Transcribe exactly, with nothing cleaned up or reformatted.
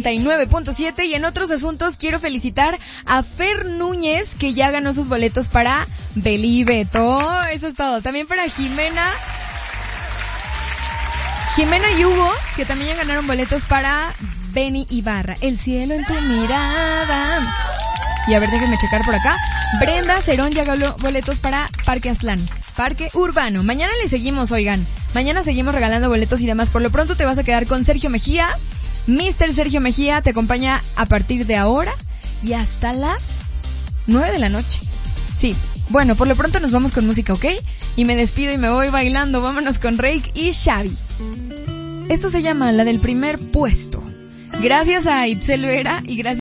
y nueve punto siete. Y en otros asuntos quiero felicitar a Fer Núñez, que ya ganó sus boletos para Believe It. Oh, eso es todo. También para Jimena Jimena y Hugo, que también ya ganaron boletos para Benny Ibarra, El cielo en tu mirada. Y a ver, déjenme checar por acá. Brenda Cerón ya ganó boletos para Parque Aztlán, Parque Urbano. Mañana le seguimos, oigan. Mañana seguimos regalando boletos y demás. Por lo pronto te vas a quedar con Sergio Mejía. mister Sergio Mejía te acompaña a partir de ahora y hasta las nueve de la noche. Sí, bueno, por lo pronto nos vamos con música, ¿ok? Y me despido y me voy bailando. Vámonos con Rake y Xavi. Esto se llama La del Primer Puesto. Gracias a Itzel Vera y gracias